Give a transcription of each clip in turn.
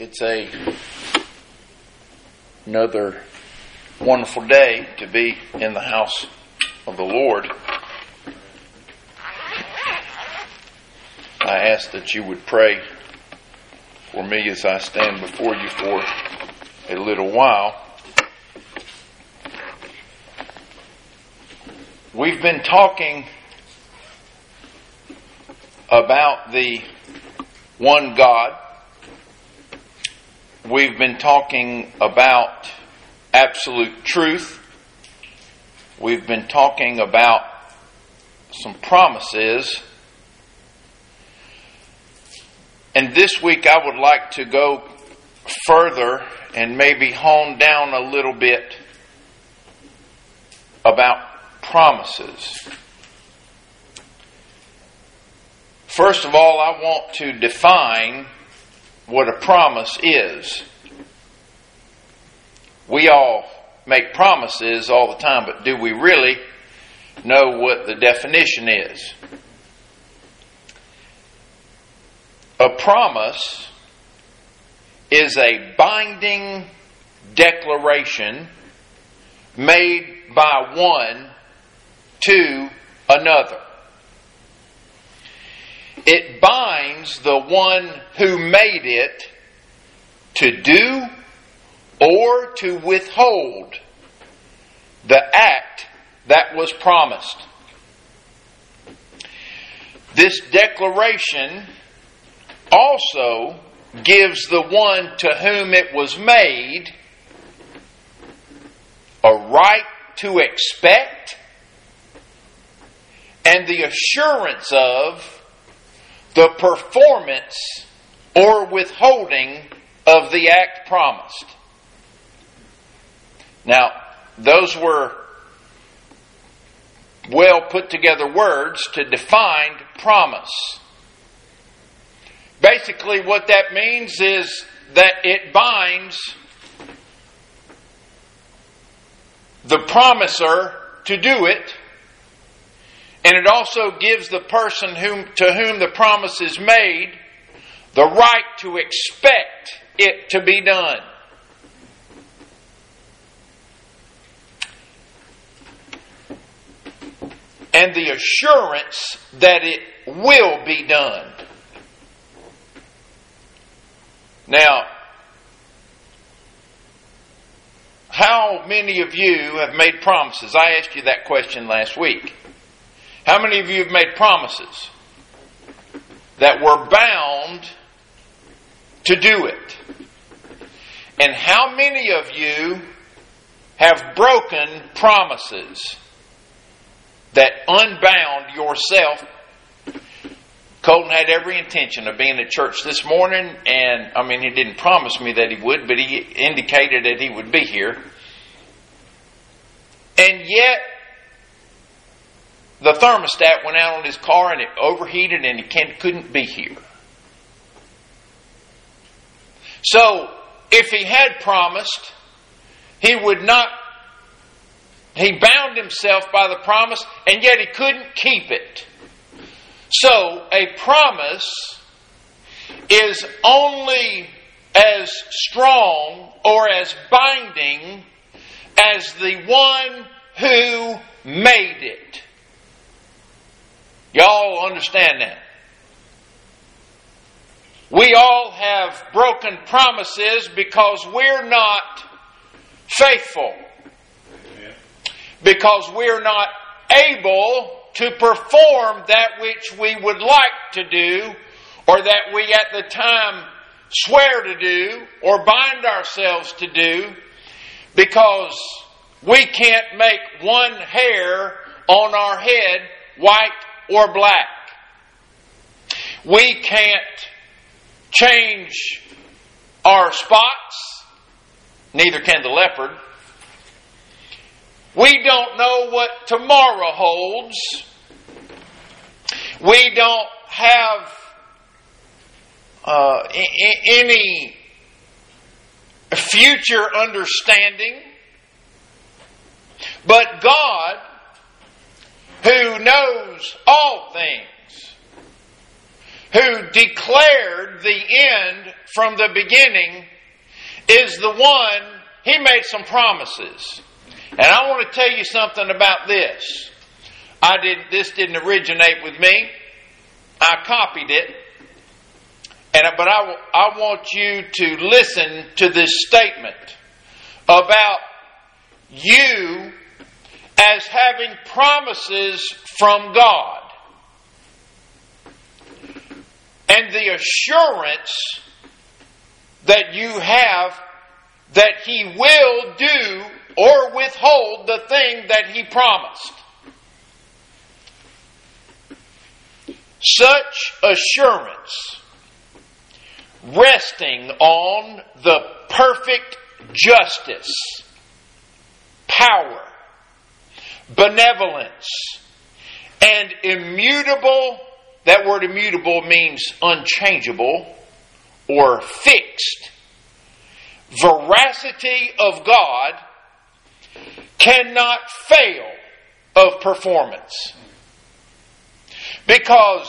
It's another wonderful day to be in the house of the Lord. I ask that you would pray for me as I stand before you for a little while. We've been talking about the one God. We've been talking about absolute truth. We've been talking about some promises. And this week I would like to go further and maybe hone down a little bit about promises. First of all, I want to define what a promise is. We all make promises all the time, but do we really know what the definition is? A promise is a binding declaration made by one to another. It binds the one who made it to do or to withhold the act that was promised. This declaration also gives the one to whom it was made a right to expect and the assurance of the performance or withholding of the act promised. Now, those were well put together words to define promise. Basically, what that means is that it binds the promiser to do it, and it also gives the person to whom the promise is made the right to expect it to be done. And the assurance that it will be done. Now, how many of you have made promises? I asked you that question last week. How many of you have made promises that were bound to do it? And how many of you have broken promises that unbound yourself? Colton had every intention of being at church this morning, and he didn't promise me that he would, but he indicated that he would be here. And yet, the thermostat went out on his car and it overheated and he couldn't be here. So, if he had promised, he bound himself by the promise, and yet he couldn't keep it. So, a promise is only as strong or as binding as the one who made it. Y'all understand that? We all have broken promises because we're not faithful. Because we're not able to perform that which we would like to do, or that we at the time swear to do, or bind ourselves to do, because we can't make one hair on our head white or black. We can't change our spots. Neither can the leopard. We don't know what tomorrow holds. We don't have any future understanding. But God, who knows all things, who declared the end from the beginning, is the one, he made some promises. And I want to tell you something about this. This didn't originate with me. I copied it. But I want you to listen to this statement about you as having promises from God. And the assurance that you have that He will do or withhold the thing that He promised. Such assurance, resting on the perfect justice, power, benevolence, and immutable, that word immutable means unchangeable or fixed, veracity of God, cannot fail of performance. Because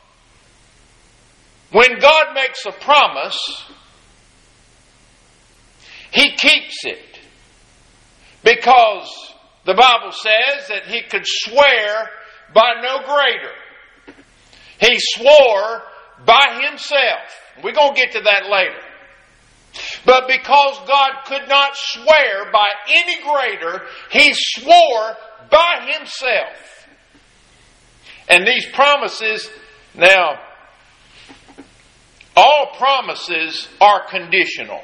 when God makes a promise, He keeps it. Because the Bible says that He could swear by no greater. He swore by Himself. We're going to get to that later. But because God could not swear by any greater, He swore by Himself. And these promises, now, all promises are conditional.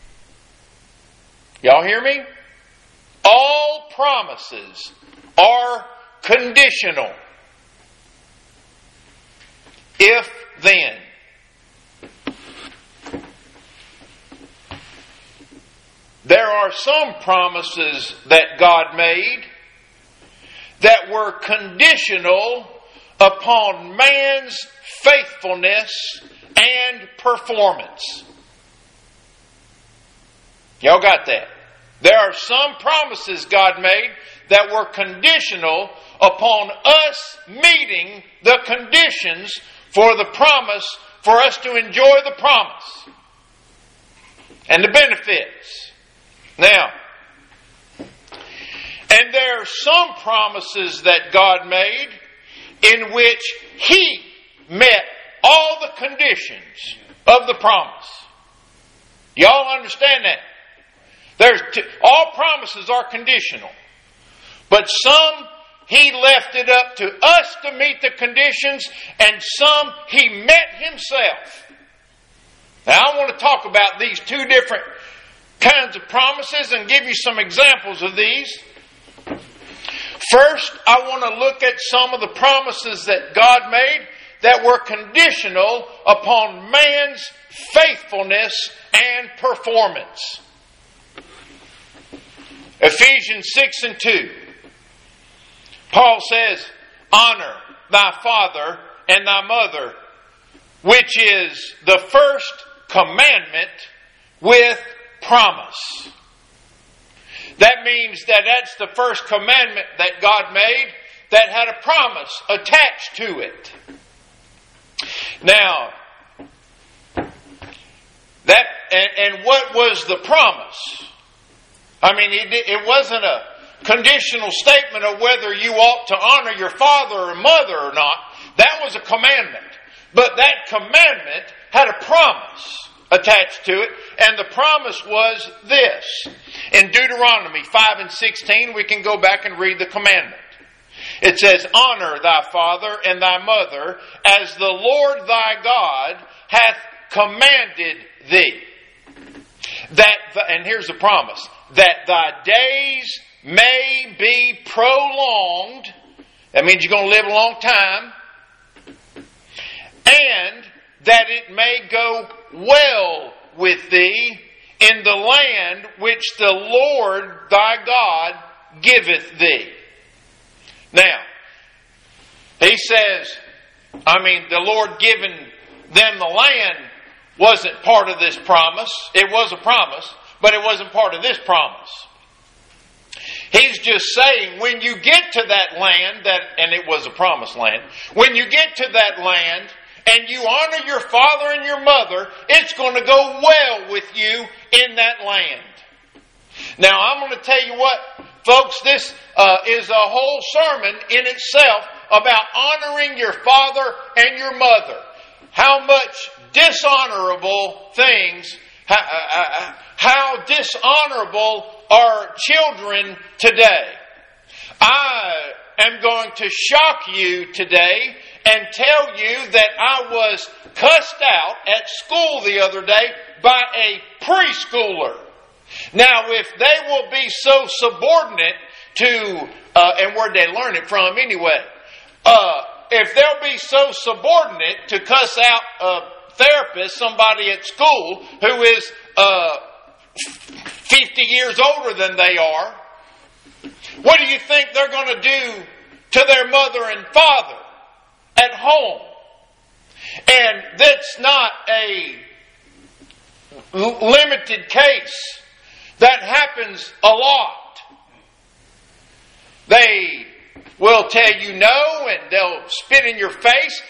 Y'all hear me? All promises are conditional. If then. There are some promises that God made that were conditional upon man's faithfulness and performance. Y'all got that? There are some promises God made that were conditional upon us meeting the conditions for the promise, for us to enjoy the promise and the benefits. Now, and there are some promises that God made in which He met all the conditions of the promise. Y'all understand that? All promises are conditional. But some He left it up to us to meet the conditions, and some He met Himself. Now I want to talk about these two different kinds of promises and give you some examples of these. First, I want to look at some of the promises that God made that were conditional upon man's faithfulness and performance. Ephesians 6:2. Paul says, "Honor thy father and thy mother," which is the first commandment with promise. That means that that's the first commandment that God made that had a promise attached to it. Now, that and what was the promise? I mean, it wasn't a conditional statement of whether you ought to honor your father or mother or not. That was a commandment. But that commandment had a promise attached to it, and the promise was this. In Deuteronomy 5:16, we can go back and read the commandment. It says, "Honor thy father and thy mother, as the Lord thy God hath commanded thee." And here's the promise, "that thy days may be prolonged." That means you're going to live a long time. "And that it may go well with thee in the land which the Lord thy God giveth thee." Now, he says, the Lord giving them the land wasn't part of this promise. It was a promise, but it wasn't part of this promise. He's just saying, when you get to that land, and it was a promised land, when you get to that land and you honor your father and your mother, it's going to go well with you in that land. Now, I'm going to tell you what, folks, this is a whole sermon in itself about honoring your father and your mother. How much dishonorable things, how dishonorable are children today. I am going to shock you today and tell you that I was cussed out at school the other day by a preschooler. Now, if they will be so subordinate to, and where'd they learn it from anyway? If they'll be so subordinate to cuss out a therapist, somebody at school who is 50 years older than they are, what do you think they're going to do to their mother and father at home? And that's not a limited case. That happens a lot. They will tell you no, and they'll spit in your face.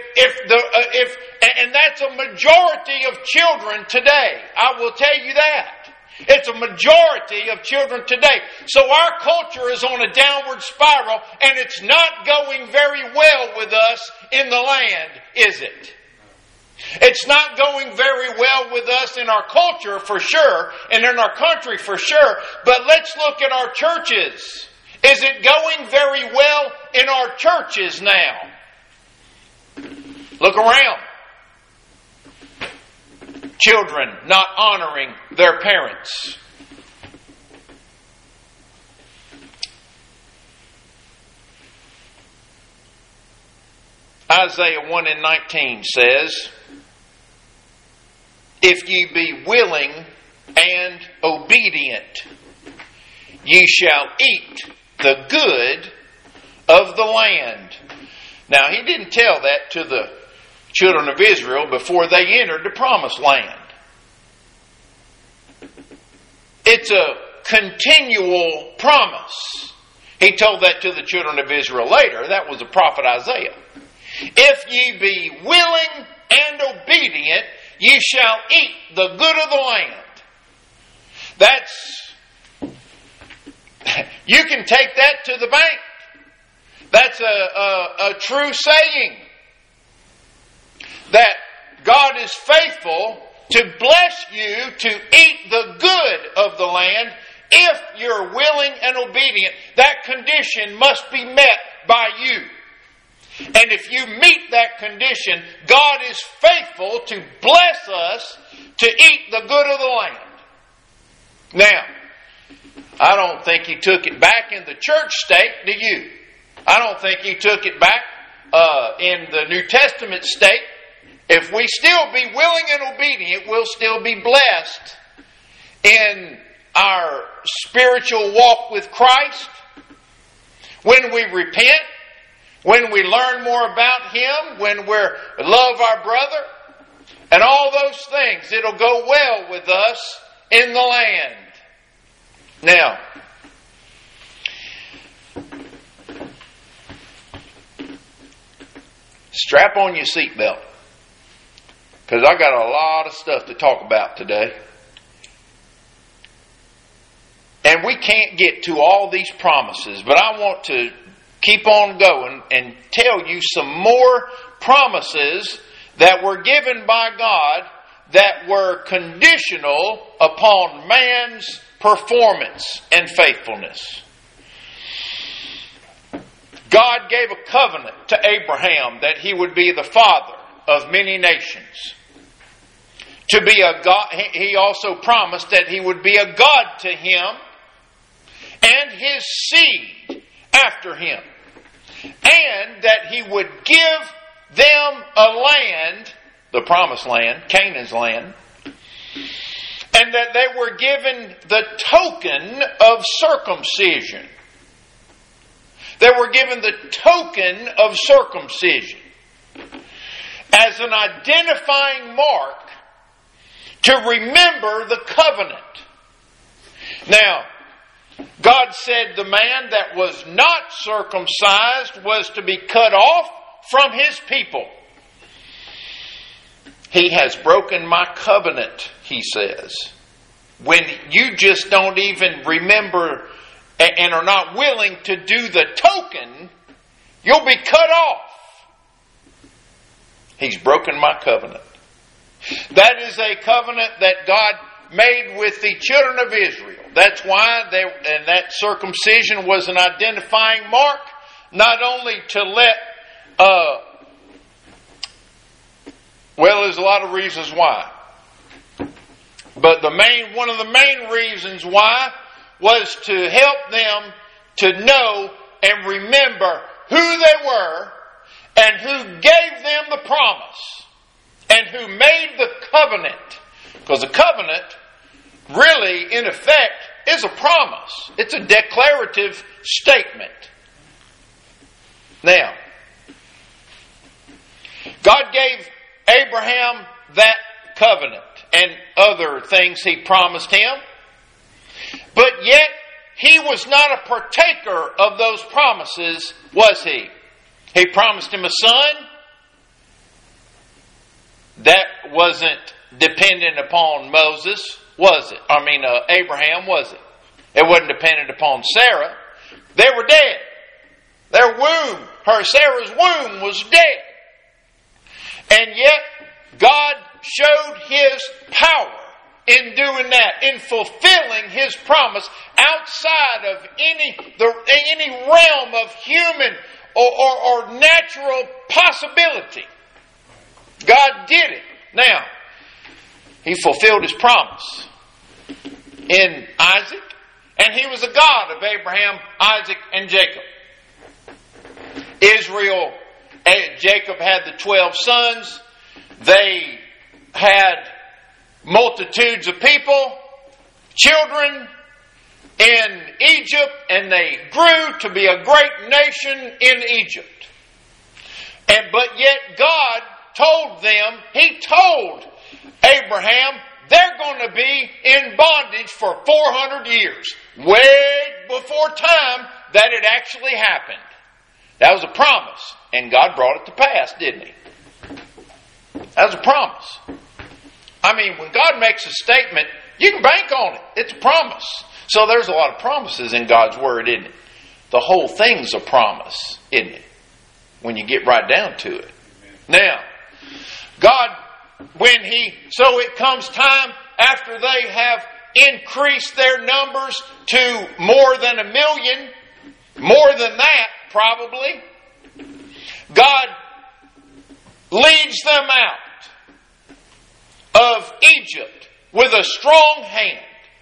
And that's a majority of children today. I will tell you that. It's a majority of children today. So our culture is on a downward spiral, and it's not going very well with us in the land, is it? It's not going very well with us in our culture for sure, and in our country for sure. But let's look at our churches. Is it going very well in our churches now? Look around. Children not honoring their parents. Isaiah 1:19 says, "If ye be willing and obedient, ye shall eat the good of the land." Now, he didn't tell that to the children of Israel before they entered the promised land. It's a continual promise. He told that to the children of Israel later. That was the prophet Isaiah. "If ye be willing and obedient, ye shall eat the good of the land." That's, you can take that to the bank. That's a true saying. That God is faithful to bless you to eat the good of the land if you're willing and obedient. That condition must be met by you. And if you meet that condition, God is faithful to bless us to eat the good of the land. Now, I don't think He took it back in the church state, do you? I don't think He took it back in the New Testament state. If we still be willing and obedient, we'll still be blessed in our spiritual walk with Christ. When we repent, when we learn more about Him, when we love our brother, and all those things, it'll go well with us in the land. Now, strap on your seatbelt, because I got a lot of stuff to talk about today. And we can't get to all these promises, but I want to keep on going and tell you some more promises that were given by God that were conditional upon man's performance and faithfulness. God gave a covenant to Abraham that he would be the father of many nations. To be a God, he also promised that he would be a God to him and his seed after him. And that he would give them a land, the promised land, Canaan's land, and that they were given the token of circumcision. They were given the token of circumcision as an identifying mark to remember the covenant. Now, God said the man that was not circumcised was to be cut off from his people. He has broken my covenant, he says. When you just don't even remember and are not willing to do the token, you'll be cut off. He's broken my covenant. That is a covenant that God made with the children of Israel. That's why that circumcision was an identifying mark, not only to let, there's a lot of reasons why. But one of the main reasons why was to help them to know and remember who they were and who gave them the promise and who made the covenant. Because a covenant really, in effect, is a promise. It's a declarative statement. Now, God gave Abraham that covenant and other things He promised him. But yet, he was not a partaker of those promises, was he? He promised him a son. That wasn't dependent upon Moses, was it? Abraham, was it? It wasn't dependent upon Sarah. They were dead. Their womb, Sarah's womb was dead. And yet, God showed His power in doing that, in fulfilling His promise outside of any realm of human or natural possibility. God did it. Now, He fulfilled His promise in Isaac, and He was a God of Abraham, Isaac, and Jacob. Jacob had the 12 sons. They had multitudes of people, children in Egypt, and they grew to be a great nation in Egypt. But yet God told them, He told Abraham, they're going to be in bondage for 400 years. Way before time that it actually happened. That was a promise. And God brought it to pass, didn't He? That was a promise. When God makes a statement, you can bank on it. It's a promise. So there's a lot of promises in God's Word, isn't it? The whole thing's a promise, isn't it? When you get right down to it. Now, God, so it comes time after they have increased their numbers to more than 1 million, more than that probably, God leads them out of Egypt with a strong hand.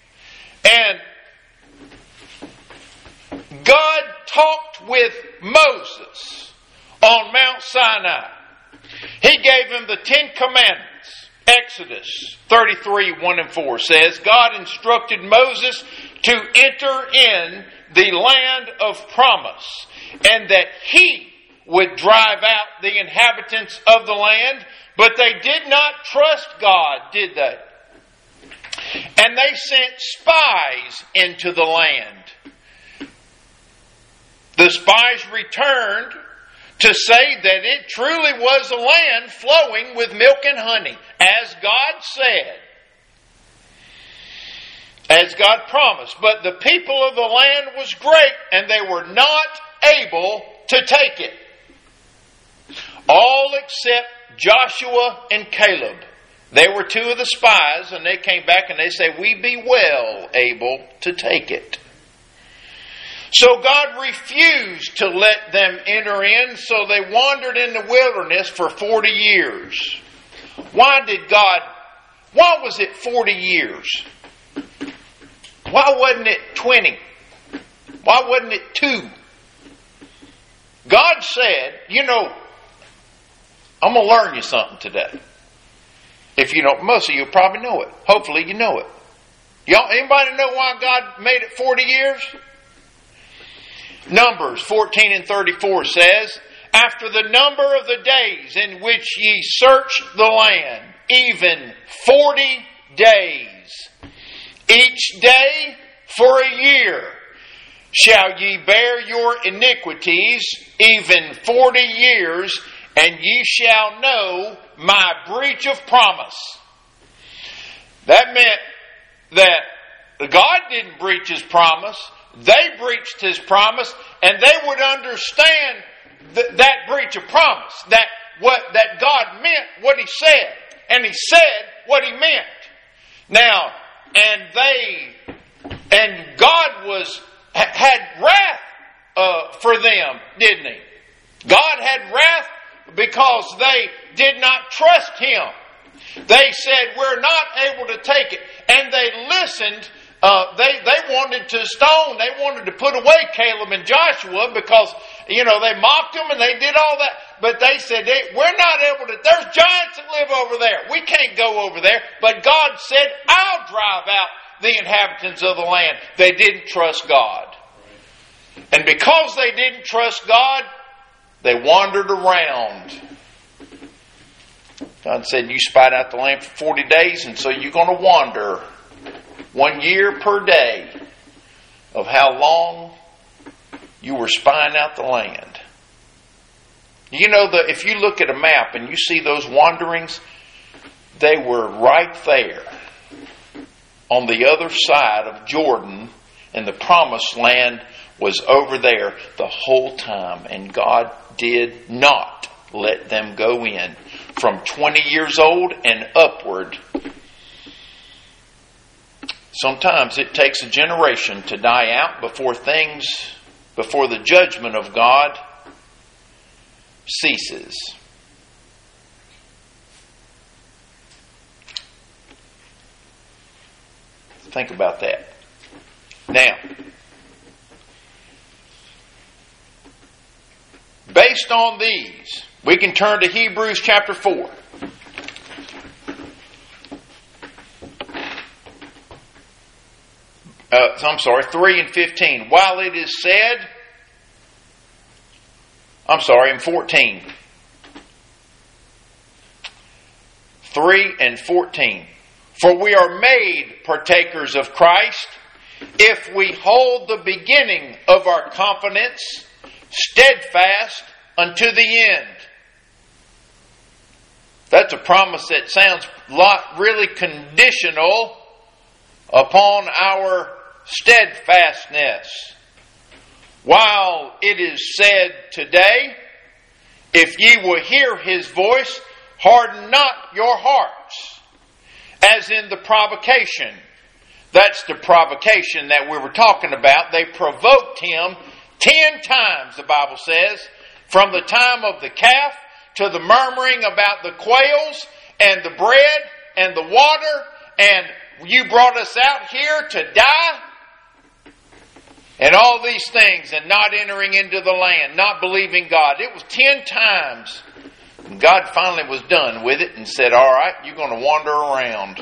And God talked with Moses on Mount Sinai. He gave him the 10 Commandments. Exodus 33, 1 and 4 says, God instructed Moses to enter in the land of promise, and that he would drive out the inhabitants of the land. But they did not trust God, did they? And they sent spies into the land. The spies returned to say that it truly was a land flowing with milk and honey, as God said, as God promised. But the people of the land was great, and they were not able to take it. All except Joshua and Caleb. They were 2 of the spies, and they came back and they said, we be well able to take it. So God refused to let them enter in, so they wandered in the wilderness for 40 years. Why was it 40 years? Why wasn't it 20? Why wasn't it 2? God said, I'm going to learn you something today. If you don't, most of you probably know it. Hopefully you know it. Anybody know why God made it 40 years? Numbers 14 and 34 says, after the number of the days in which ye searched the land, even 40 days, each day for a year, shall ye bear your iniquities, even 40 years, and ye shall know my breach of promise. That meant that God didn't breach His promise. They breached His promise, and they would understand that breach of promise. That God meant what He said, and He said what He meant. Now, and God had wrath for them, didn't He? God had wrath because they did not trust Him. They said, we're not able to take it. And they listened. They wanted to stone. They wanted to put away Caleb and Joshua because, they mocked them and they did all that. But they said, we're not able to. There's giants that live over there. We can't go over there. But God said, I'll drive out the inhabitants of the land. They didn't trust God. And because they didn't trust God, they wandered around. God said, you spied out the land for 40 days, and so you're going to wander 1 year per day of how long you were spying out the land. You know, if you look at a map and you see those wanderings, they were right there on the other side of Jordan, and the promised land was over there the whole time, and God did not let them go in. From 20 years old and upward. Sometimes it takes a generation to die out before the judgment of God ceases. Think about that. Now, based on these, we can turn to Hebrews chapter 4. I'm sorry, 3 and 15. While it is said, in 14. 3 and 14. For we are made partakers of Christ if we hold the beginning of our confidence steadfast unto the end. That's a promise that sounds really conditional upon our steadfastness. While it is said today, if ye will hear His voice, harden not your hearts, as in the provocation. That's the provocation that we were talking about. They provoked Him 10 times, the Bible says, from the time of the calf to the murmuring about the quails and the bread and the water, and you brought us out here to die, and all these things, and not entering into the land, not believing God. It was 10 times. And God finally was done with it and said, all right, you're going to wander around.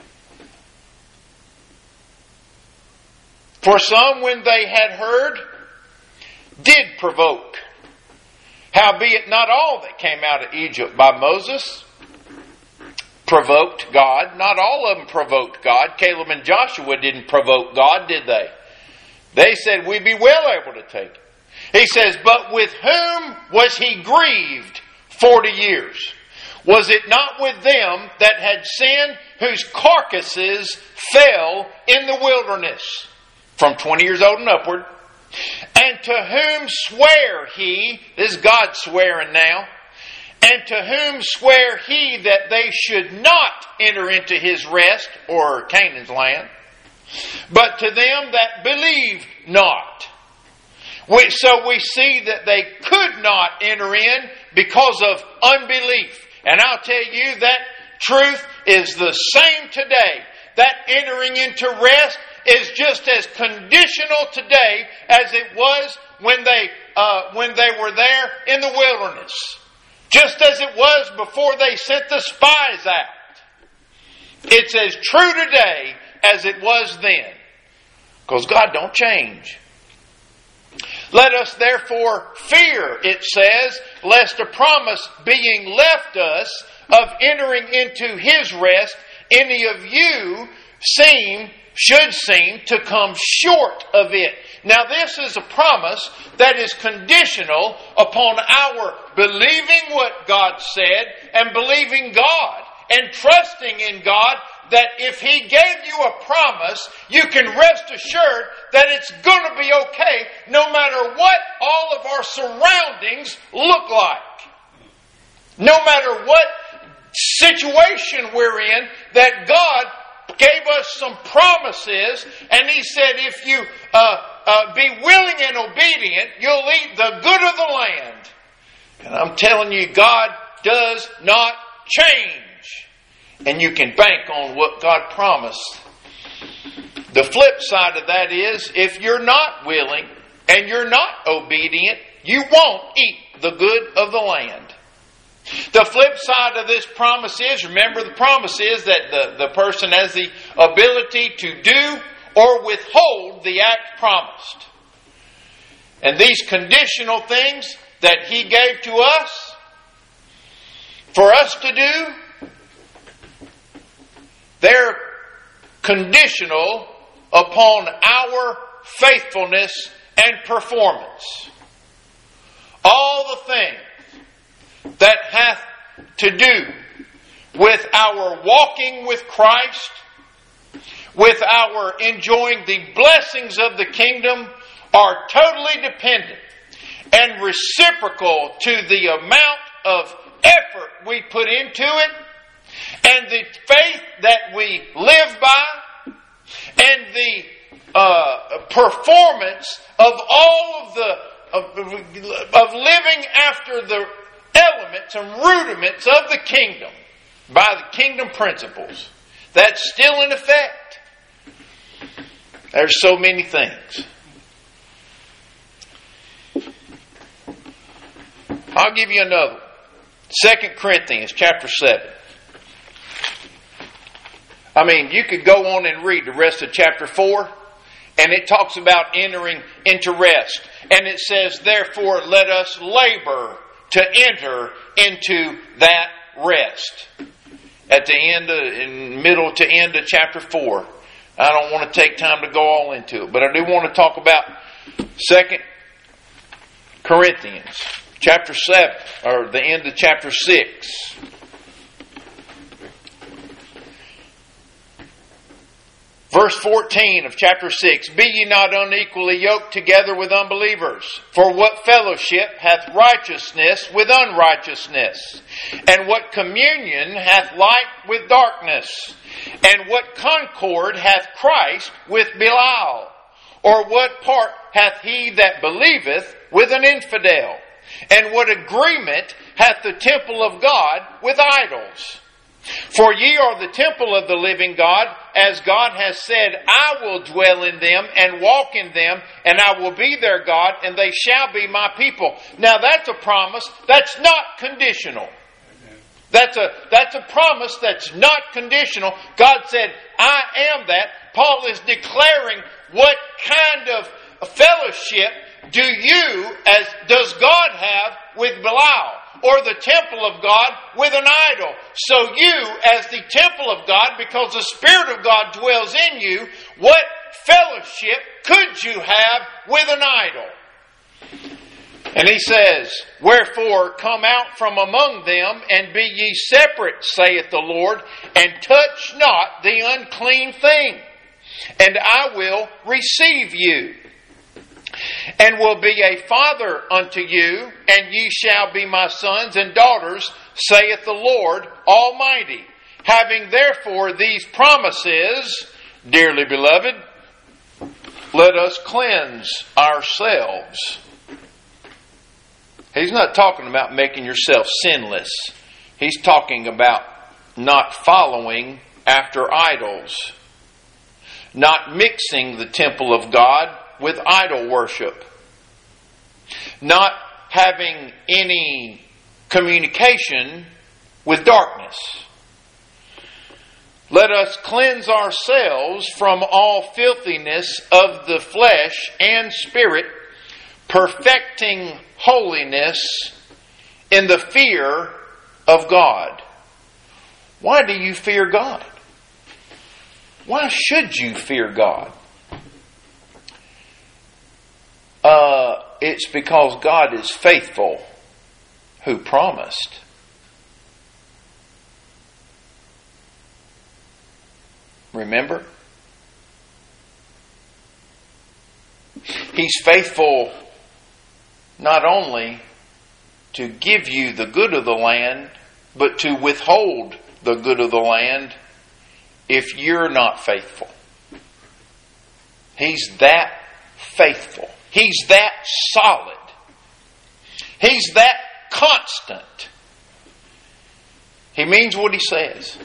For some, when they had heard, did provoke. Howbeit not all that came out of Egypt by Moses provoked God. Not all of them provoked God. Caleb and Joshua didn't provoke God, did they? They said, we be well able to take it. He says, but with whom was He grieved 40 years? Was it not with them that had sinned, whose carcasses fell in the wilderness? From 20 years old and upward. And to whom sware He, this is God swearing now, and to whom sware He that they should not enter into His rest, or Canaan's land, but to them that believed not. So we see that they could not enter in because of unbelief. And I'll tell you that truth is the same today. That entering into rest is just as conditional today as it was when they were there in the wilderness. Just as it was before they sent the spies out. It's as true today as it was then. Because God don't change. Let us therefore fear, it says, lest a promise being left us of entering into His rest, any of you seem should seem to come short of it. Now this is a promise that is conditional upon our believing what God said and believing God and trusting in God that if He gave you a promise, you can rest assured that it's going to be okay no matter what all of our surroundings look like. No matter what situation we're in, that God gave us some promises, and He said if you be willing and obedient, you'll eat the good of the land. And I'm telling you, God does not change. And you can bank on what God promised. The flip side of that is, if you're not willing and you're not obedient, you won't eat the good of the land. The flip side of this promise is, remember the promise is that the person has the ability to do or withhold the act promised. And these conditional things that He gave to us, for us to do, they're conditional upon our faithfulness and performance. All the things that hath to do with our walking with Christ, with our enjoying the blessings of the kingdom, are totally dependent and reciprocal to the amount of effort we put into it, and the faith that we live by, and the performance of all of of living after the elements and rudiments of the kingdom by the kingdom principles. That's still in effect. There's so many things. I'll give you another one. 2 Corinthians chapter 7. I mean, you could go on and read the rest of chapter 4, and it talks about entering into rest. And it says, therefore, let us labor to enter into that rest. At the end, in middle to end of chapter 4. I don't want to take time to go all into it, but I do want to talk about 2 Corinthians chapter 7, or the end of chapter 6. Verse 14 of chapter 6, be ye not unequally yoked together with unbelievers. For what fellowship hath righteousness with unrighteousness? And what communion hath light with darkness? And what concord hath Christ with Belial? Or what part hath he that believeth with an infidel? And what agreement hath the temple of God with idols? For ye are the temple of the living God, as God has said, I will dwell in them and walk in them, and I will be their God, and they shall be my people. Now that's a promise that's not conditional. That's a promise that's not conditional. God said, I am that. Paul is declaring what kind of fellowship does God have with Belial, or the temple of God with an idol? So you, as the temple of God, because the Spirit of God dwells in you, what fellowship could you have with an idol? And he says, wherefore come out from among them, and be ye separate, saith the Lord, and touch not the unclean thing, and I will receive you, and will be a father unto you, and ye shall be my sons and daughters, saith the Lord Almighty. Having therefore these promises, dearly beloved, let us cleanse ourselves. He's not talking about making yourself sinless. He's talking about not following after idols, not mixing the temple of God with idol worship, not having any communication with darkness. Let us cleanse ourselves from all filthiness of the flesh and spirit, perfecting holiness in the fear of God. Why do you fear God? Why should you fear God? It's because God is faithful who promised. Remember? He's faithful not only to give you the good of the land, but to withhold the good of the land if you're not faithful. He's that faithful. He's that solid. He's that constant. He means what he says.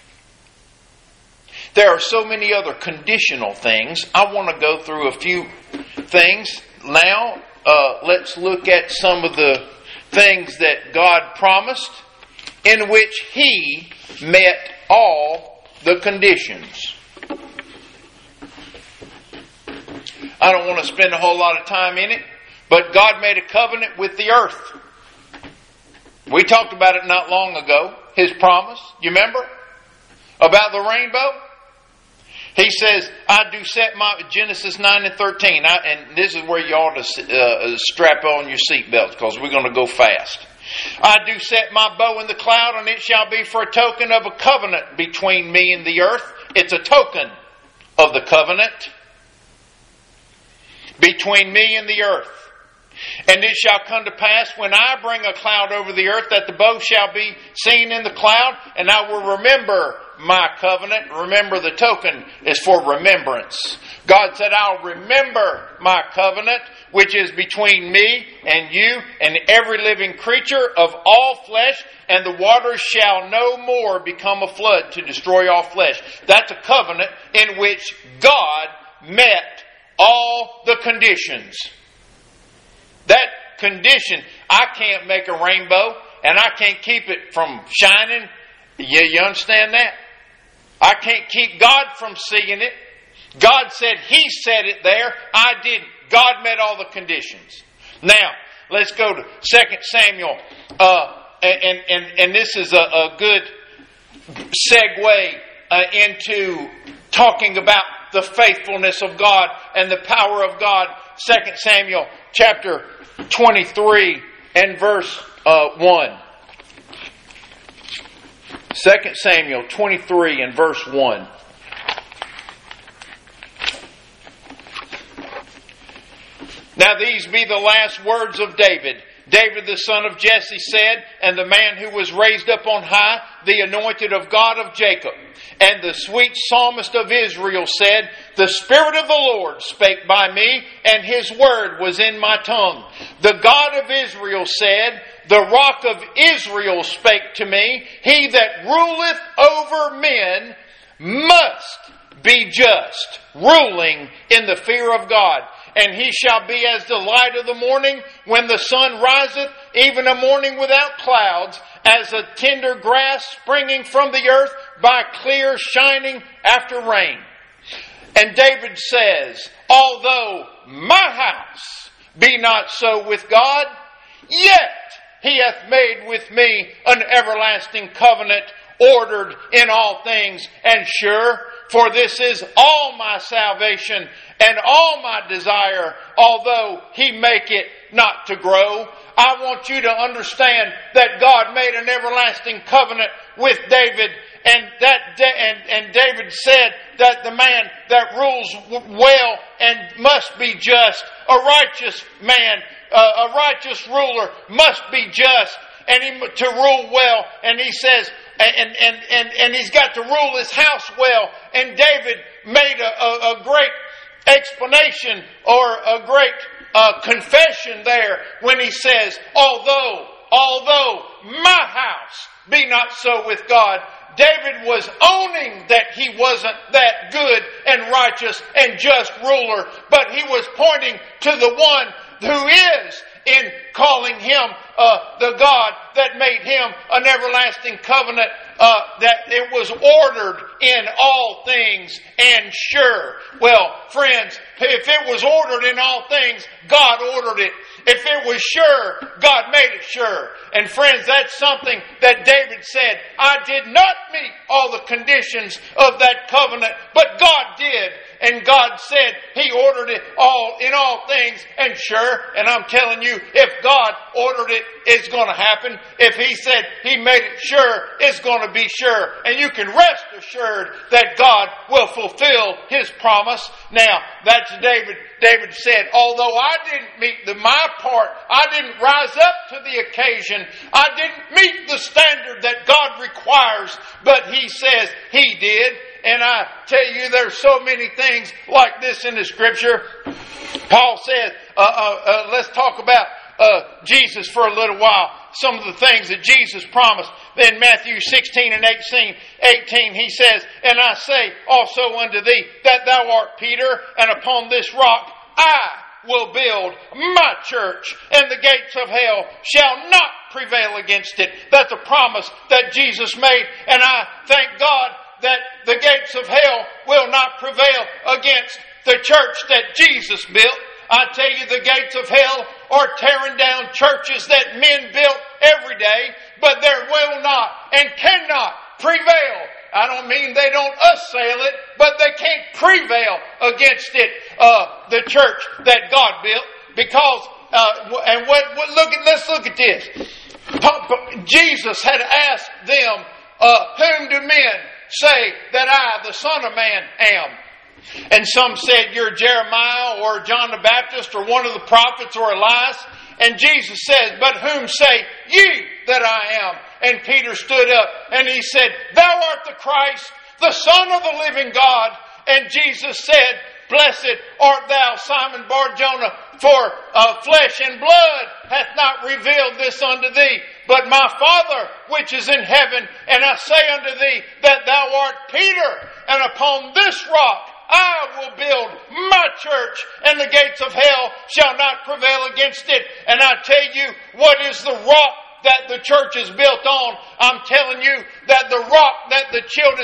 There are so many other conditional things. I want to go through a few things. Now, let's look at some of the things that God promised in which He met all the conditions. I don't want to spend a whole lot of time in it, but God made a covenant with the earth. We talked about it not long ago, His promise. You remember? About the rainbow? He says, I do set my, Genesis 9 and 13, and this is where you ought to strap on your seatbelts because we're going to go fast. I do set my bow in the cloud, and it shall be for a token of a covenant between me and the earth. It's a token of the covenant between me and the earth. And it shall come to pass when I bring a cloud over the earth that the bow shall be seen in the cloud, and I will remember my covenant. Remember, the token is for remembrance. God said, I'll remember my covenant, which is between me and you and every living creature of all flesh, and the waters shall no more become a flood to destroy all flesh. That's a covenant in which God met all the conditions. That condition, I can't make a rainbow and I can't keep it from shining. You understand that? I can't keep God from seeing it. God said He set it there. I didn't. God met all the conditions. Now, let's go to 2 Samuel. And this is a good segue into talking about the faithfulness of God and the power of God. 2 Samuel chapter 23 and verse 1. 2 Samuel 23 and verse 1. Now these be the last words of David. David the son of Jesse said, and the man who was raised up on high, the anointed of God of Jacob. And the sweet psalmist of Israel said, the Spirit of the Lord spake by me, and His word was in my tongue. The God of Israel said, the rock of Israel spake to me, He that ruleth over men must be just, ruling in the fear of God. And he shall be as the light of the morning when the sun riseth, even a morning without clouds, as a tender grass springing from the earth by clear shining after rain. And David says, although my house be not so with God, yet He hath made with me an everlasting covenant, ordered in all things and sure. For this is all my salvation and all my desire, although He make it not to grow. I want you to understand that God made an everlasting covenant with David, and David said that the man that rules well and must be just, a righteous man, a righteous ruler must be just, and to rule well. And he says, and he's got to rule his house well. And David made a great explanation or a great confession there when he says, although my house be not so with God. David was owning that he wasn't that good and righteous and just ruler, but he was pointing to the one who is in calling Him the God that made Him an everlasting covenant, that it was ordered in all things and sure. Well, friends, if it was ordered in all things, God ordered it. If it was sure, God made it sure. And friends, that's something that David said. I did not meet all the conditions of that covenant, but God did. And God said He ordered it all in all things and sure. And I'm telling you, if God ordered it, it's going to happen. If He said He made it sure, it's going to be sure. And you can rest assured that God will fulfill His promise. Now, that's David. David said, although I didn't meet my part, I didn't rise up to the occasion, I didn't meet the standard that God requires, but He says He did. And I tell you, there's so many things like this in the Scripture. Paul says, let's talk about Jesus for a little while. Some of the things that Jesus promised. In Matthew 16 and 18, He says, and I say also unto thee that thou art Peter, and upon this rock I will build my church, and the gates of hell shall not prevail against it. That's a promise that Jesus made, and I thank God that the gates of hell will not prevail against the church that Jesus built. I tell you, the gates of hell are tearing down churches that men built every day, but there will not and cannot prevail. I don't mean they don't assail it, but they can't prevail against it, the church that God built. Because, let's look at this. Jesus had asked them, whom do men say that I, the Son of Man, am? And some said, you're Jeremiah or John the Baptist or one of the prophets or Elias. And Jesus says, but whom say ye that I am? And Peter stood up and he said, thou art the Christ, the Son of the living God. And Jesus said, blessed art thou, Simon Bar-Jonah, for flesh and blood hath not revealed this unto thee, but my Father which is in heaven. And I say unto thee that thou art Peter, and upon this rock I will build my church, and the gates of hell shall not prevail against it. And I tell you, what is the rock that the church is built on? I'm telling you that the rock that the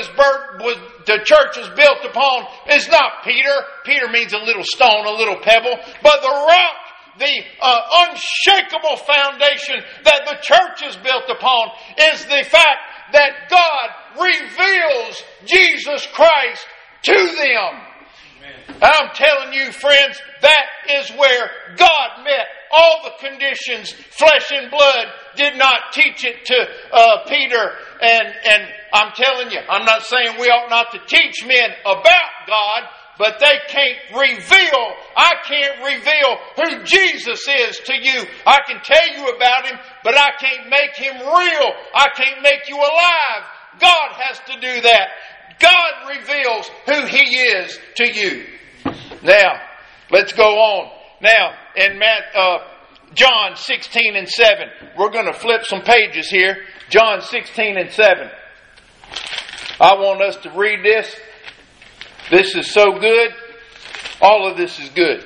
church is built upon is not Peter. Peter means a little stone, a little pebble. But the rock, the unshakable foundation that the church is built upon, is the fact that God reveals Jesus Christ to them. Amen. I'm telling you, friends, that is where God met all the conditions. Flesh and blood did not teach it to Peter. And I'm telling you, I'm not saying we ought not to teach men about God, but they can't reveal, I can't reveal who Jesus is to you. I can tell you about Him, but I can't make Him real. I can't make you alive. God has to do that. God reveals who He is to you. Now, let's go on. Now, in John 16 and 7. We're going to flip some pages here. John 16 and 7. I want us to read this. This is so good. All of this is good.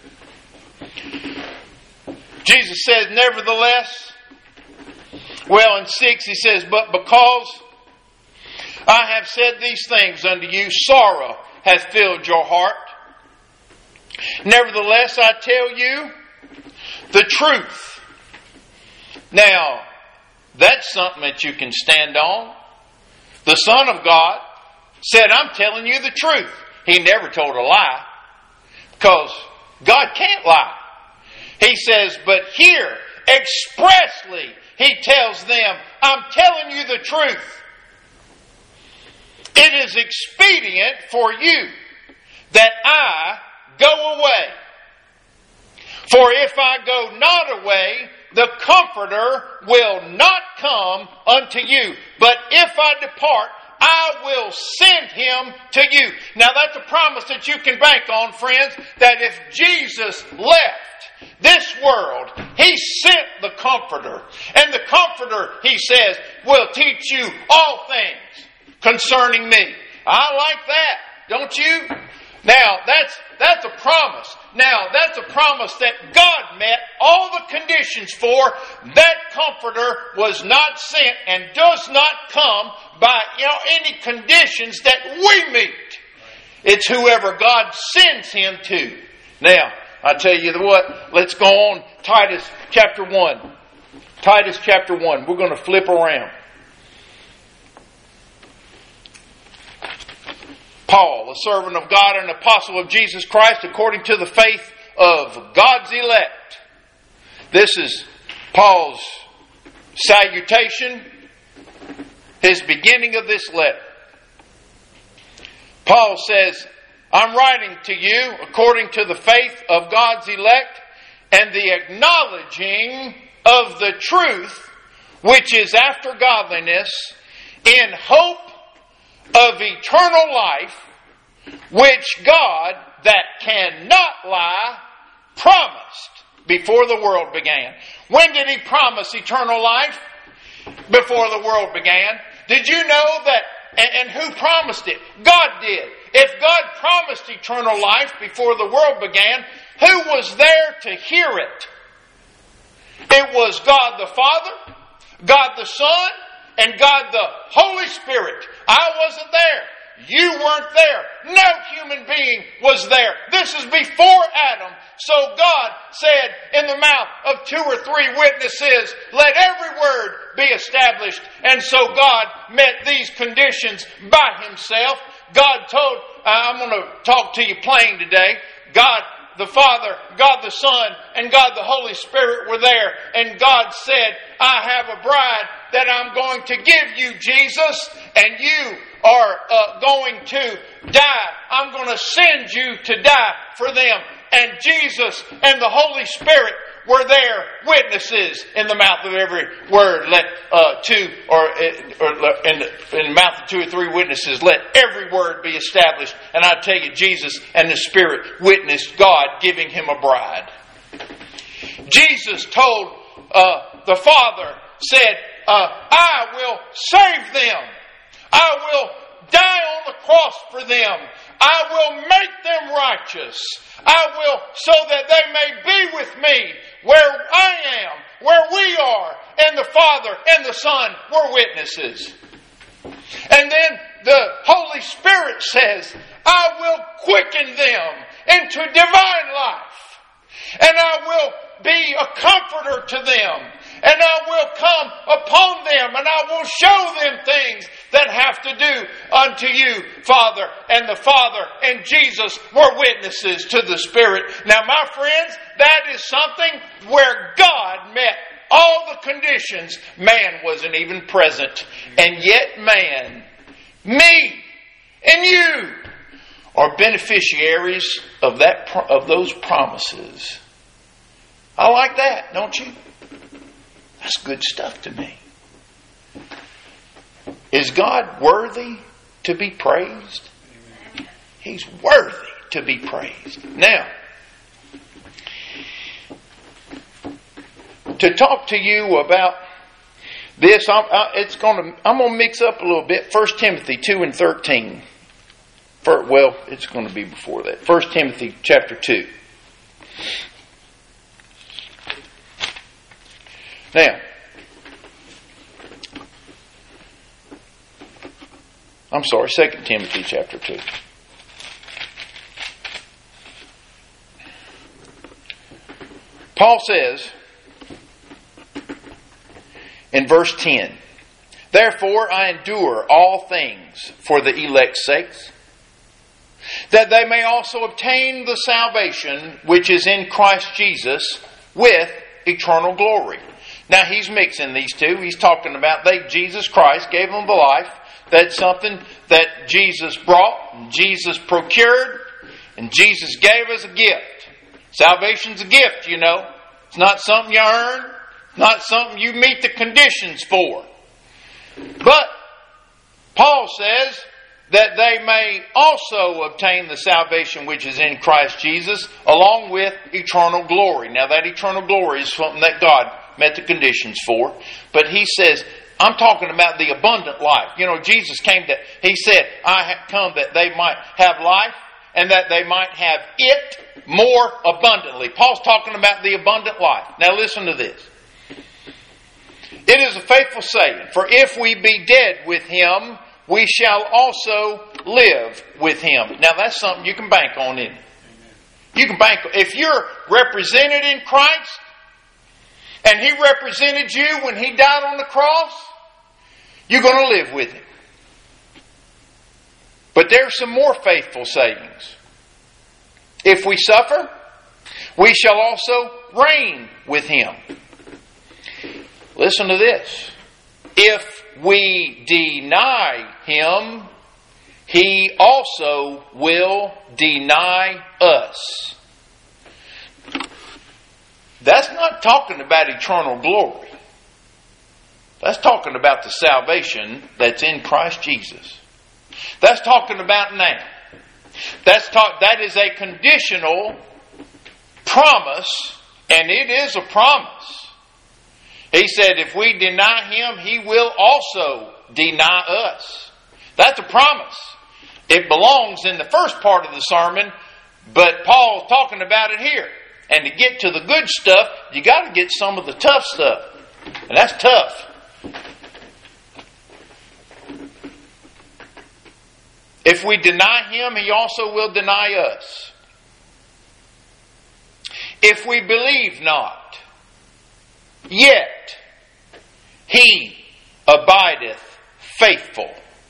Jesus says, nevertheless, well, in 6 He says, but because I have said these things unto you, sorrow hath filled your heart. Nevertheless, I tell you the truth. Now, that's something that you can stand on. The Son of God said, I'm telling you the truth. He never told a lie, because God can't lie. He says, but here, expressly, He tells them, I'm telling you the truth. It is expedient for you that I go away. For if I go not away, the Comforter will not come unto you. But if I depart, I will send Him to you. Now that's a promise that you can bank on, friends, that if Jesus left this world, He sent the Comforter. And the Comforter, He says, will teach you all things concerning me. I like that, don't you? Now, that's a promise. Now, that's a promise that God met all the conditions for. That Comforter was not sent and does not come by any conditions that we meet. It's whoever God sends Him to. Now, I tell you what, let's go on. Titus chapter 1. Titus chapter 1. We're going to flip around. Paul, a servant of God and apostle of Jesus Christ, according to the faith of God's elect. This is Paul's salutation, his beginning of this letter. Paul says, I'm writing to you according to the faith of God's elect and the acknowledging of the truth which is after godliness, in hope of eternal life, which God, that cannot lie, promised before the world began. When did He promise eternal life? Before the world began. Did you know that? And who promised it? God did. If God promised eternal life before the world began, who was there to hear it? It was God the Father, God the Son, and God the Holy Spirit. I wasn't there. You weren't there. No human being was there. This is before Adam. So God said in the mouth of 2 or 3 witnesses, let every word be established. And so God met these conditions by Himself. God told, I'm going to talk to you plain today. God the Father, God the Son, and God the Holy Spirit were there. And God said, I have a bride that I'm going to give you, Jesus, and you are going to die. I'm going to send you to die for them. And Jesus and the Holy Spirit were there, witnesses in the mouth of every word. Let in the mouth of 2 or 3 witnesses, let every word be established. And I tell you, Jesus and the Spirit witnessed God giving Him a bride. Jesus told the Father, said, I will save them. I will die on the cross for them. I will make them righteous. I will, so that they may be with me where I am, where we are. And the Father and the Son were witnesses. And then the Holy Spirit says, I will quicken them into divine life. And I will be a comforter to them. And I will come upon them, and I will show them things that have to do unto you, Father. And the Father and Jesus were witnesses to the Spirit. Now, my friends, that is something where God met all the conditions. Man wasn't even present. And yet man, me and you, are beneficiaries of those promises. I like that, don't you? That's good stuff to me. Is God worthy to be praised? He's worthy to be praised. Now, to talk to you about this, I'm going to mix up a little bit. 1 Timothy 2 and 13. It's going to be before that. 1 Timothy chapter 2. Now, I'm sorry, 2 Timothy chapter 2. Paul says in verse 10, therefore I endure all things for the elect's sakes, that they may also obtain the salvation which is in Christ Jesus with eternal glory. Now he's mixing these two. He's talking about Jesus Christ gave them the life. That's something that Jesus brought and Jesus procured and Jesus gave as a gift. Salvation's a gift, you know. It's not something you earn. Not something you meet the conditions for. But Paul says that they may also obtain the salvation which is in Christ Jesus along with eternal glory. Now that eternal glory is something that God met the conditions for. But he says, I'm talking about the abundant life. You know, Jesus came He said, I have come that they might have life and that they might have it more abundantly. Paul's talking about the abundant life. Now listen to this. It is a faithful saying, for if we be dead with Him, we shall also live with Him. Now that's something you can bank on, isn't it? You can bank on. If you're represented in Christ, and He represented you when He died on the cross, you're going to live with Him. But there's some more faithful sayings. If we suffer, we shall also reign with Him. Listen to this. If we deny Him, He also will deny us. That's not talking about eternal glory. That's talking about the salvation that's in Christ Jesus. That's talking about now. That is a conditional promise, and it is a promise. He said, if we deny Him, He will also deny us. That's a promise. It belongs in the first part of the sermon, but Paul's talking about it here. And to get to the good stuff, you got to get some of the tough stuff. And that's tough. If we deny Him, He also will deny us. If we believe not, yet He abideth faithful.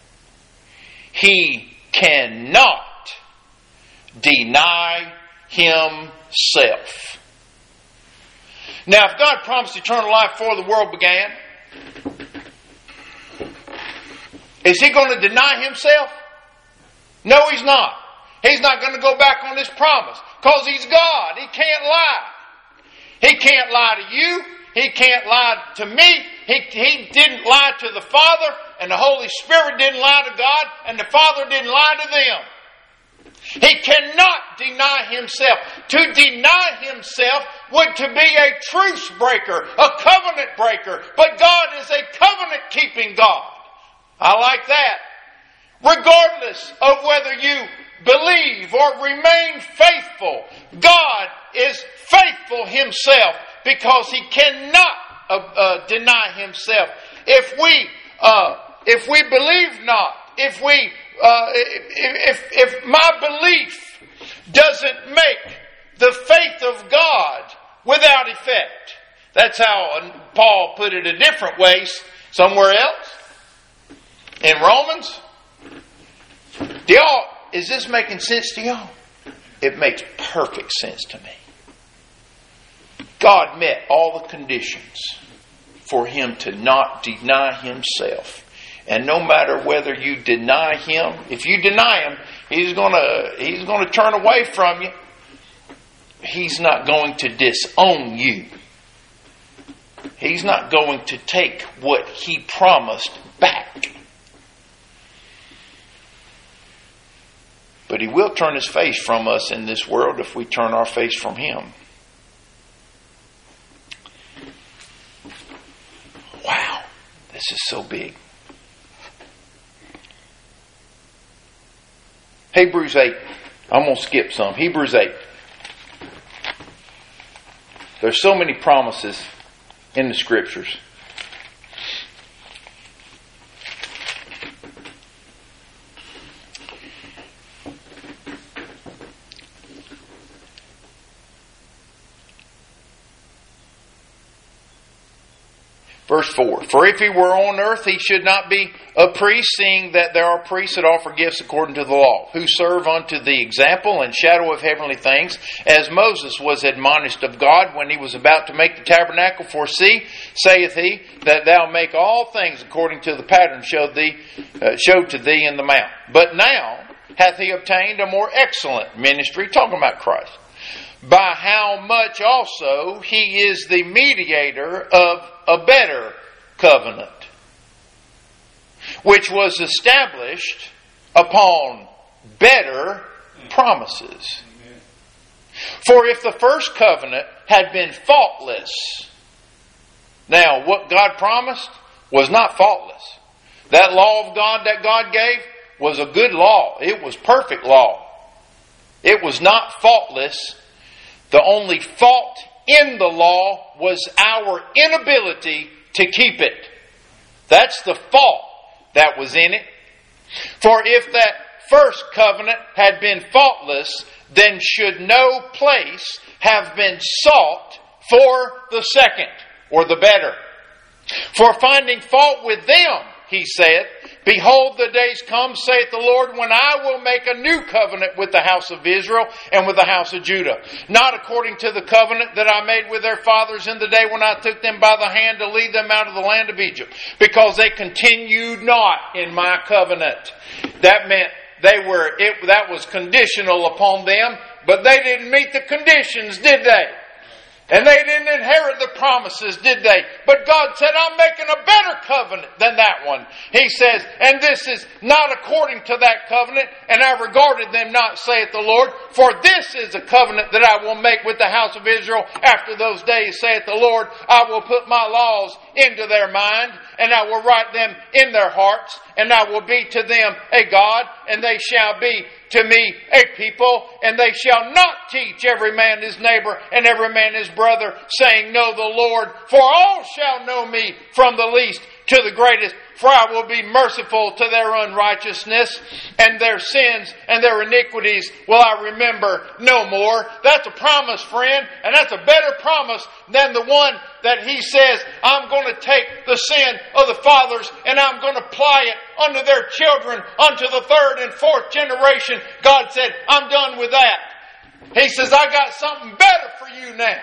He cannot deny Himself. Now, if God promised eternal life before the world began, is He going to deny Himself? No, He's not. He's not going to go back on His promise because He's God. He can't lie. He can't lie to you. He can't lie to me. He didn't lie to the Father, and the Holy Spirit didn't lie to God, and the Father didn't lie to them. He cannot deny Himself. To deny Himself would to be a truce breaker, a covenant breaker. But God is a covenant-keeping God. I like that. Regardless of whether you believe or remain faithful, God is faithful Himself because He cannot deny Himself. If we believe not, if my belief doesn't make the faith of God without effect, that's how Paul put it a different way somewhere else in Romans. Y'all, is this making sense to y'all? It makes perfect sense to me. God met all the conditions for Him to not deny Himself. And no matter whether you deny Him, if you deny Him, He's going to turn away from you. He's not going to disown you. He's not going to take what He promised back. But He will turn His face from us in this world if we turn our face from Him. Wow, this is so big. Hebrews 8. I'm going to skip some. Hebrews 8. There's so many promises in the Scriptures. Verse 4, for if He were on earth, He should not be a priest, seeing that there are priests that offer gifts according to the law, who serve unto the example and shadow of heavenly things, as Moses was admonished of God when he was about to make the tabernacle. For see, saith He, that thou make all things according to the pattern showed to thee in the mount. But now hath He obtained a more excellent ministry, talking about Christ, by how much also He is the mediator of a better covenant, which was established upon better promises. For if the first covenant had been faultless, now what God promised was not faultless. That law of God that God gave was a good law. It was perfect law. It was not faultless. The only fault in the law was our inability to keep it. That's the fault that was in it. For if that first covenant had been faultless, then should no place have been sought for the second, or the better. For finding fault with them, he saith, Behold, the days come, saith the Lord, when I will make a new covenant with the house of Israel and with the house of Judah. Not according to the covenant that I made with their fathers in the day when I took them by the hand to lead them out of the land of Egypt, because they continued not in my covenant. That meant that was conditional upon them, but they didn't meet the conditions, did they? And they didn't inherit the promises, did they? But God said, I'm making a better covenant than that one. He says, and this is not according to that covenant, and I regarded them not, saith the Lord. For this is a covenant that I will make with the house of Israel after those days, saith the Lord. I will put my laws into their mind, and I will write them in their hearts, and I will be to them a God, and they shall be to me a people, and they shall not teach every man his neighbor and every man his brother, saying, Know the Lord, for all shall know me, from the least to the greatest. For I will be merciful to their unrighteousness, and their sins and their iniquities will I remember no more. That's a promise, friend, and that's a better promise than the one that he says, I'm going to take the sin of the fathers and I'm going to apply it unto their children, unto the third and fourth generation. God said, I'm done with that. He says, I got something better for you now.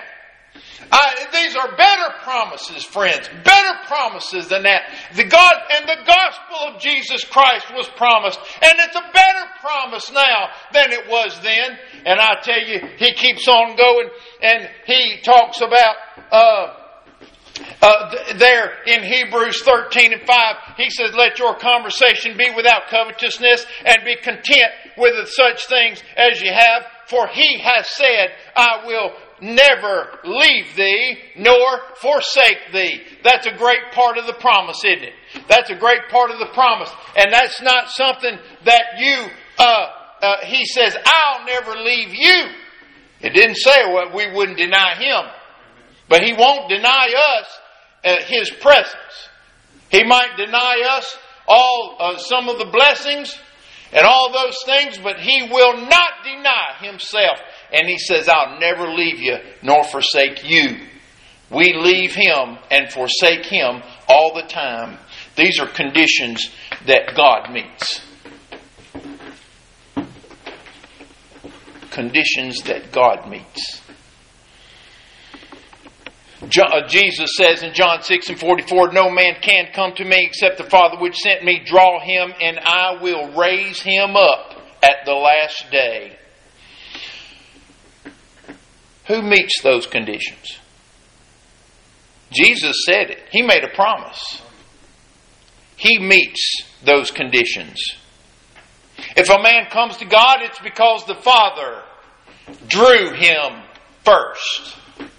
These are better promises, friends. Better promises than that. The God and the gospel of Jesus Christ was promised. And it's a better promise now than it was then. And I tell you, he keeps on going. And he talks about there in Hebrews 13 and 5, he says, Let your conversation be without covetousness, and be content with such things as you have. For he has said, I will never leave thee, nor forsake thee. That's a great part of the promise, isn't it? That's a great part of the promise. And that's not something that he says, I'll never leave you. It didn't say we wouldn't deny him. But he won't deny us his presence. He might deny us some of the blessings and all those things, but he will not deny himself. And he says, I'll never leave you nor forsake you. We leave him and forsake him all the time. These are conditions that God meets. Conditions that God meets. Jesus says in John 6 and 44, No man can come to me except the Father which sent me draw him, and I will raise him up at the last day. Who meets those conditions? Jesus said it. He made a promise. He meets those conditions. If a man comes to God, it's because the Father drew him first.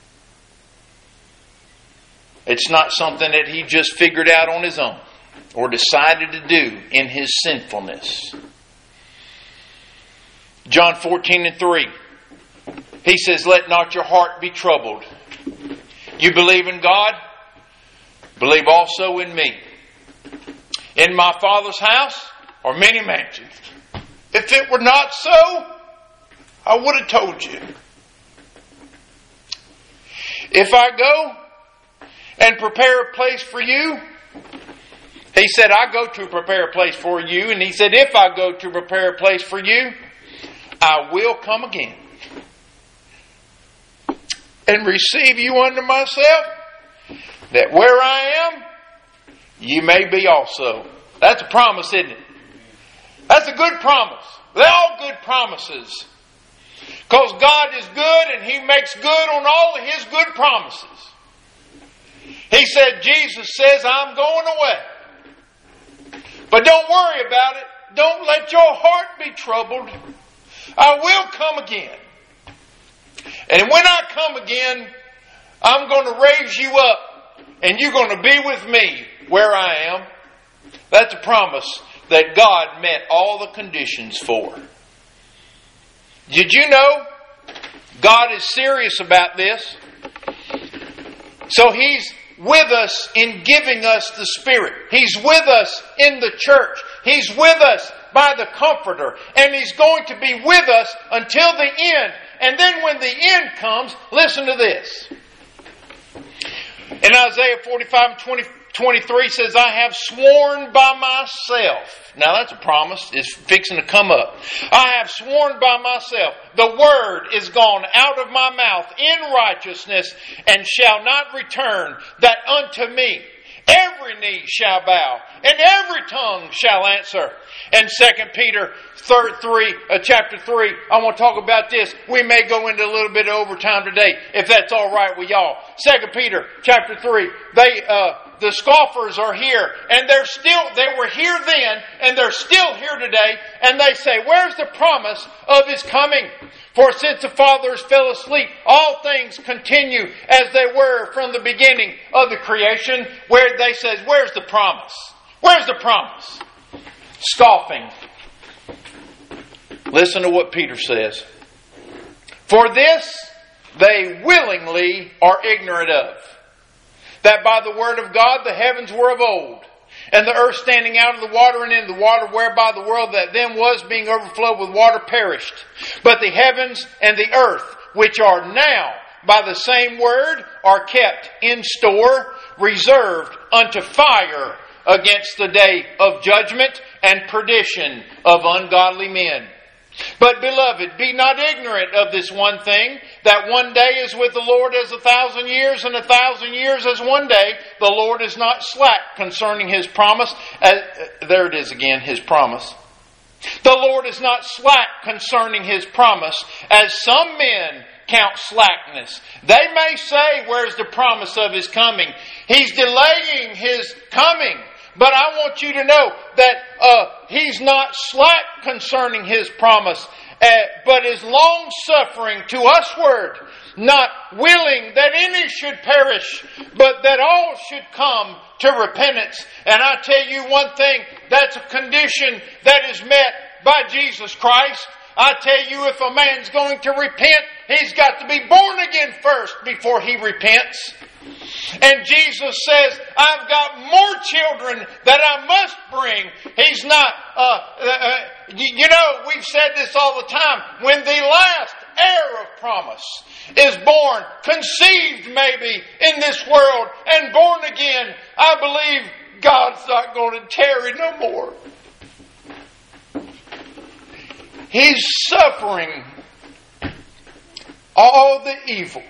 It's not something that he just figured out on his own or decided to do in his sinfulness. John 14 and 3. He says, Let not your heart be troubled. You believe in God? Believe also in me. In my Father's house are many mansions. If it were not so, I would have told you. If I go and prepare a place for you, he said, I go to prepare a place for you. And he said, if I go to prepare a place for you, I will come again and receive you unto myself, that where I am, you may be also. That's a promise, isn't it? That's a good promise. They're all good promises. Because God is good and He makes good on all of His good promises. He said, Jesus says, I'm going away. But don't worry about it. Don't let your heart be troubled. I will come again. And when I come again, I'm going to raise you up. And you're going to be with me where I am. That's a promise that God met all the conditions for. Did you know God is serious about this? So He's with us in giving us the Spirit. He's with us in the church. He's with us by the Comforter. And He's going to be with us until the end. And then when the end comes, listen to this. In Isaiah 45:23 says, I have sworn by myself. Now that's a promise. It's fixing to come up. I have sworn by myself. The word is gone out of my mouth in righteousness and shall not return, that unto me every knee shall bow and every tongue shall answer. And 2 Peter chapter 3, I want to talk about this. We may go into a little bit of overtime today, if that's all right with y'all. 2 Peter chapter 3, the scoffers are here, and they were here then, and they're still here today, and they say, where's the promise of His coming? For since the fathers fell asleep, all things continue as they were from the beginning of the creation. Where they says, where's the promise? Where's the promise? Scoffing. Listen to what Peter says. For this they willingly are ignorant of, that by the word of God the heavens were of old, and the earth standing out of the water and in the water, whereby the world that then was, being overflowed with water, perished. But the heavens and the earth, which are now by the same word, are kept in store, reserved unto fire against the day of judgment and perdition of ungodly men. But, beloved, be not ignorant of this one thing, that one day is with the Lord as 1,000 years, and 1,000 years as one day. The Lord is not slack concerning His promise. There it is again, His promise. The Lord is not slack concerning His promise, as some men count slackness. They may say, where's the promise of His coming? He's delaying His coming. But I want you to know that He's not slack concerning His promise, but is long-suffering to usward, not willing that any should perish, but that all should come to repentance. And I tell you one thing, that's a condition that is met by Jesus Christ. I tell you, if a man's going to repent, he's got to be born again first before he repents. And Jesus says, I've got more children that I must bring. He's not, we've said this all the time. When the last heir of promise is born, conceived maybe in this world, and born again, I believe God's not going to tarry no more. He's suffering all the evil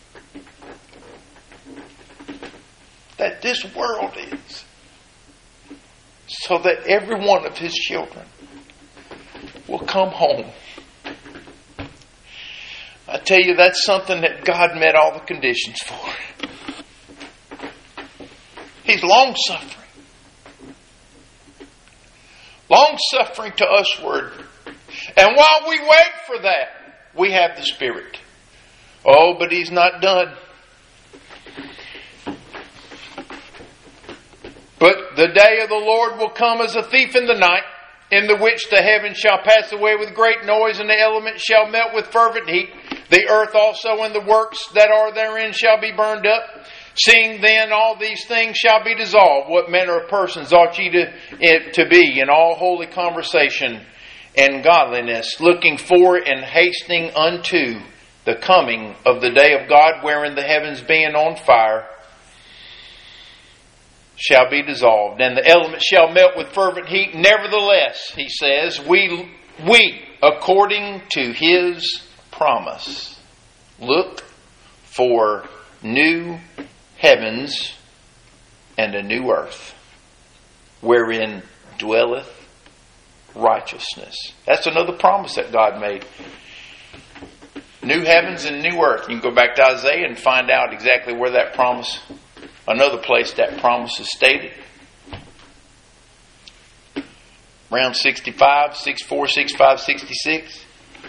that this world is, so that every one of His children will come home. I tell you, that's something that God met all the conditions for. He's long-suffering. Long-suffering to usward. And while we wait for that, we have the Spirit. Oh, but He's not done. But the day of the Lord will come as a thief in the night, in the which the heavens shall pass away with great noise, and the elements shall melt with fervent heat. The earth also and the works that are therein shall be burned up. Seeing then all these things shall be dissolved, what manner of persons ought ye to be in all holy conversation and godliness, looking for and hastening unto the coming of the day of God, wherein the heavens being on fire shall be dissolved, and the elements shall melt with fervent heat. Nevertheless, he says, we according to His promise, look for new heavens and a new earth, wherein dwelleth righteousness. That's another promise that God made. New heavens and new earth. You can go back to Isaiah and find out exactly where that promise, another place that promise is stated. Around 65, 64, 65, 66.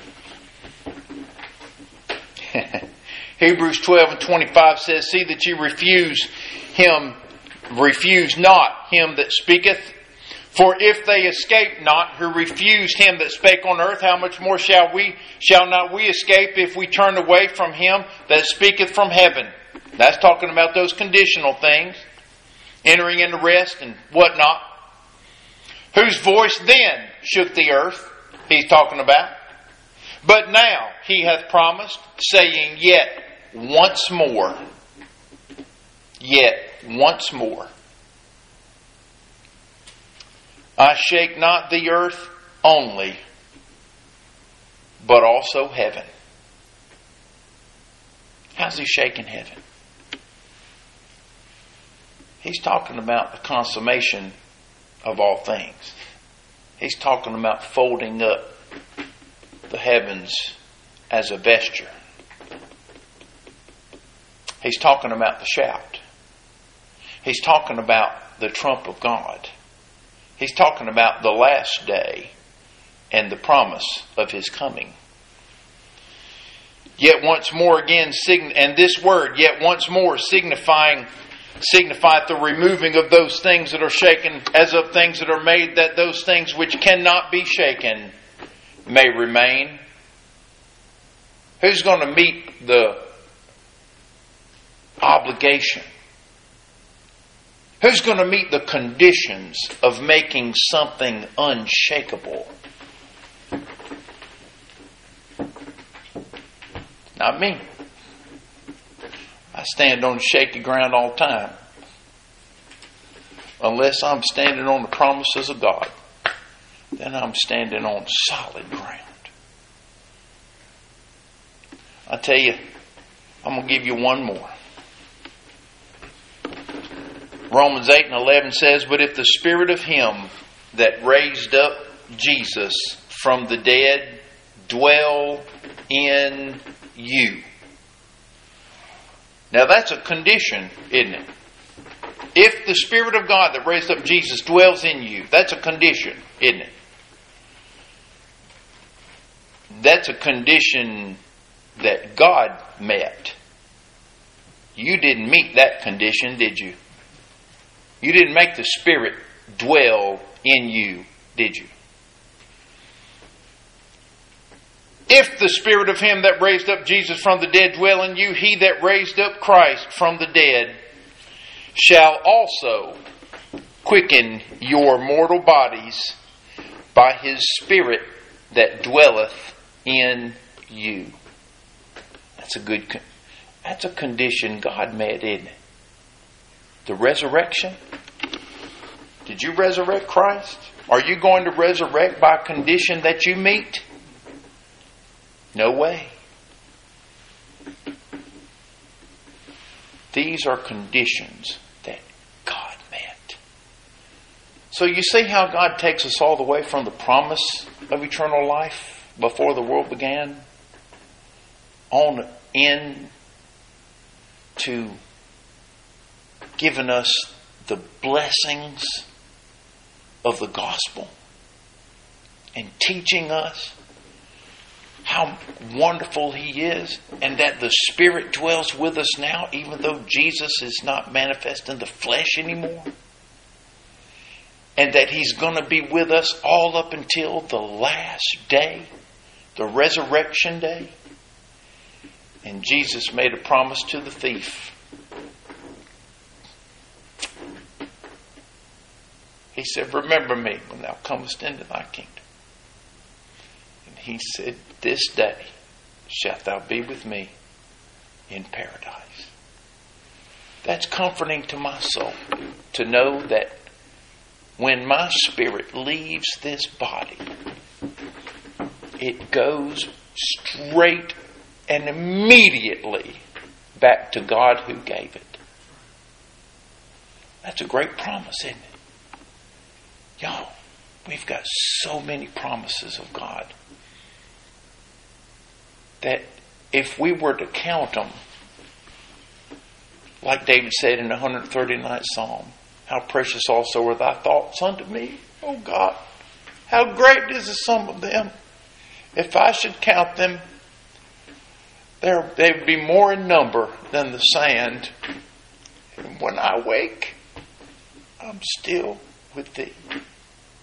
Hebrews 12 and 25 says, see that you refuse not him that speaketh. For if they escape not who refused him that spake on earth, how much more shall not we escape if we turn away from him that speaketh from heaven? That's talking about those conditional things, entering into rest and whatnot. Whose voice then shook the earth, he's talking about. But now he hath promised, saying, yet once more. Yet once more. I shake not the earth only, but also heaven. How's he shaking heaven? He's talking about the consummation of all things. He's talking about folding up the heavens as a vesture. He's talking about the shout. He's talking about the trump of God. He's talking about the last day and the promise of his coming. Yet once more again, and this word, yet once more, signifieth the removing of those things that are shaken, as of things that are made, that those things which cannot be shaken may remain. Who's going to meet the obligation? Who's going to meet the conditions of making something unshakable? Not me. I stand on shaky ground all the time. Unless I'm standing on the promises of God, then I'm standing on solid ground. I tell you, I'm going to give you one more. Romans 8:11 says, but if the Spirit of him that raised up Jesus from the dead dwell in you. Now that's a condition, isn't it? If the Spirit of God that raised up Jesus dwells in you, that's a condition, isn't it? That's a condition that God met. You didn't meet that condition, did you? You didn't make the Spirit dwell in you, did you? If the Spirit of him that raised up Jesus from the dead dwell in you, he that raised up Christ from the dead shall also quicken your mortal bodies by his Spirit that dwelleth in you. That's a condition God made, isn't it? The resurrection. Did you resurrect Christ? Are you going to resurrect by a condition that you meet? No way. These are conditions that God met. So you see how God takes us all the way from the promise of eternal life before the world began on in to giving us the blessings of the gospel and teaching us how wonderful he is, and that the Spirit dwells with us now, even though Jesus is not manifest in the flesh anymore, and that he's going to be with us all up until the last day, the resurrection day. And Jesus made a promise to the thief. He said, remember me when thou comest into thy kingdom. And he said, this day shalt thou be with me in paradise. That's comforting to my soul to know that when my spirit leaves this body, it goes straight and immediately back to God who gave it. That's a great promise, isn't it? Y'all, we've got so many promises of God that if we were to count them, like David said in the 139th Psalm, how precious also are thy thoughts unto me, O God. How great is the sum of them. If I should count them, they would be more in number than the sand. And when I wake, I'm still with thee.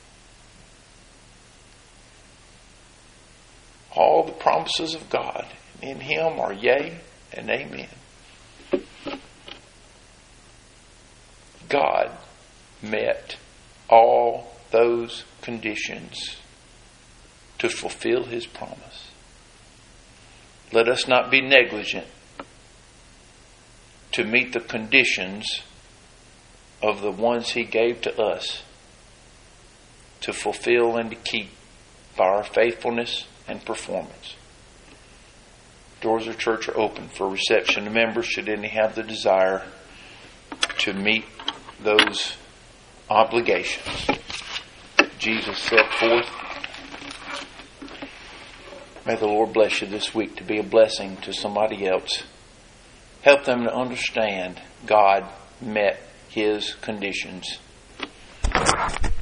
All the promises of God in Him are yea and amen. God met all those conditions to fulfill His promise. Let us not be negligent to meet the conditions of the ones He gave to us to fulfill and to keep by our faithfulness and performance. Doors of church are open for reception of members should any have the desire to meet those obligations Jesus set forth. May the Lord bless you this week to be a blessing to somebody else. Help them to understand God met His conditions.